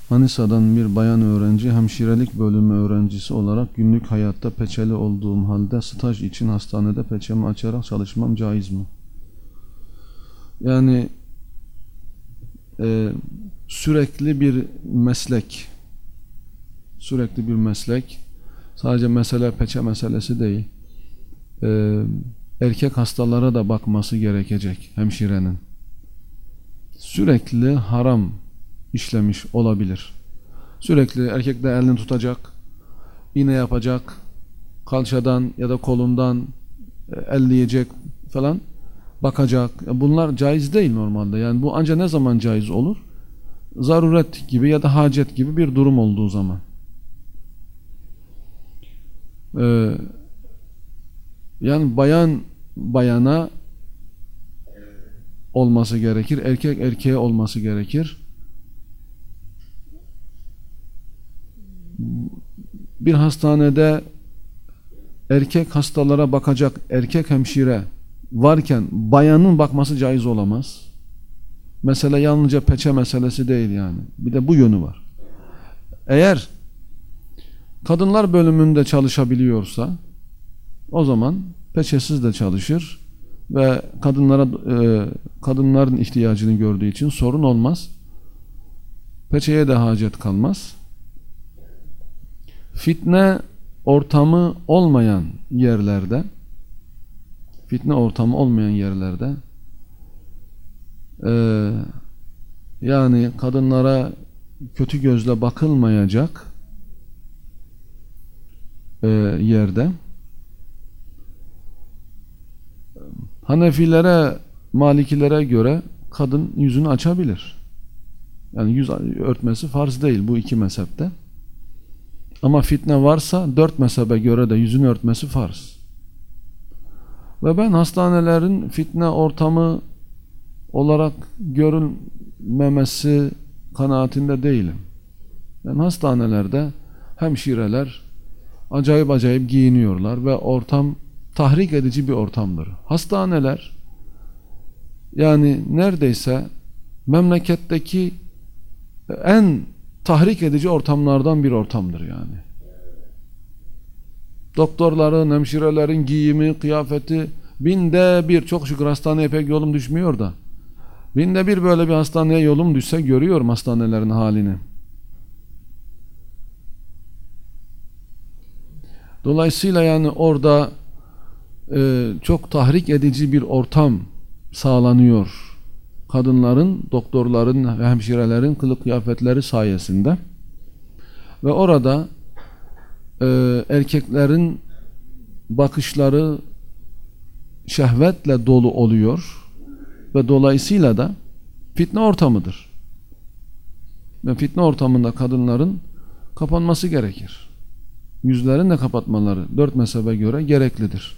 Manisa'dan bir bayan öğrenci, hemşirelik bölümü öğrencisi olarak günlük hayatta peçeli olduğum halde staj için hastanede peçemi açarak çalışmam caiz mi? Yani sürekli bir meslek, sadece mesele peçe meselesi değil. Erkek hastalara da bakması gerekecek hemşirenin. Sürekli haram işlemiş olabilir. Sürekli erkek de elini tutacak, iğne yapacak, kalçadan ya da kolundan elleyecek falan, bakacak. Bunlar caiz değil normalde. Yani bu ancak ne zaman caiz olur? Zaruret gibi ya da hacet gibi bir durum olduğu zaman. Yani bayan bayana olması gerekir, erkek erkeğe olması gerekir. Bir hastanede erkek hastalara bakacak erkek hemşire varken bayanın bakması caiz olamaz. Mesele yalnızca peçe meselesi değil yani. Bir de bu yönü var. Eğer kadınlar bölümünde çalışabiliyorsa o zaman peçesiz de çalışır ve kadınların ihtiyacını gördüğü için sorun olmaz. Peçeye de hacet kalmaz. Fitne ortamı olmayan yerlerde yani kadınlara kötü gözle bakılmayacak yerde Hanefilere, Malikilere göre kadın yüzünü açabilir. Yani yüz örtmesi farz değil bu iki mezhepte. Ama fitne varsa 4 mezhebe göre de yüzünü örtmesi farz. Ve ben hastanelerin fitne ortamı olarak görülmemesi kanaatinde değilim. Yani hastanelerde hemşireler acayip giyiniyorlar ve ortam tahrik edici bir ortamdır. Hastaneler yani neredeyse memleketteki en tahrik edici ortamlardan bir ortamdır yani. Doktorların, hemşirelerin giyimi, kıyafeti binde bir, çok şükür hastaneye pek yolum düşmüyor da binde bir böyle bir hastaneye yolum düşse görüyorum hastanelerin halini. Dolayısıyla yani orada çok tahrik edici bir ortam sağlanıyor. Kadınların, doktorların ve hemşirelerin kılık kıyafetleri sayesinde. Ve orada erkeklerin bakışları şehvetle dolu oluyor ve dolayısıyla da fitne ortamıdır. Ve fitne ortamında kadınların kapanması gerekir. Yüzlerini de kapatmaları 4 mezhebe göre gereklidir.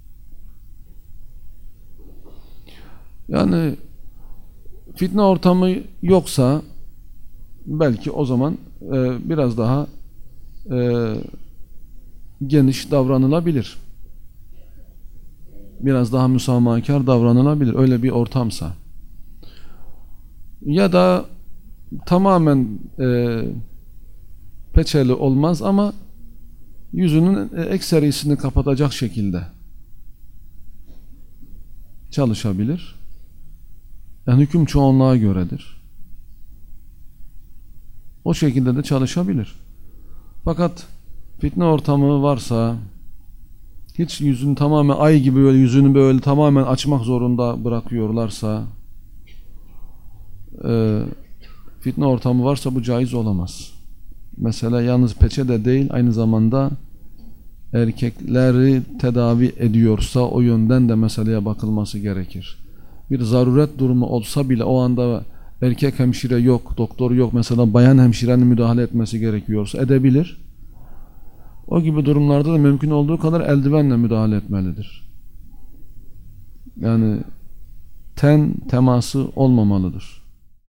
Yani fitne ortamı yoksa belki o zaman biraz daha geniş davranılabilir. Biraz daha müsamahakar davranılabilir. Öyle bir ortamsa. Ya da tamamen peçeli olmaz ama yüzünün ekserisini kapatacak şekilde çalışabilir. Yani hüküm çoğunluğa göredir. O şekilde de çalışabilir. Fakat fitne ortamı varsa hiç yüzünü tamamen ay gibi böyle yüzünü böyle tamamen açmak zorunda bırakıyorlarsa fitne ortamı varsa bu caiz olamaz. Mesela yalnız peçe de değil, aynı zamanda erkekleri tedavi ediyorsa o yönden de meseleye bakılması gerekir. Bir zaruret durumu olsa bile o anda erkek hemşire yok, doktor yok, mesela bayan hemşirenin müdahale etmesi gerekiyorsa edebilir. O gibi durumlarda da mümkün olduğu kadar eldivenle müdahale etmelidir. Yani ten teması olmamalıdır.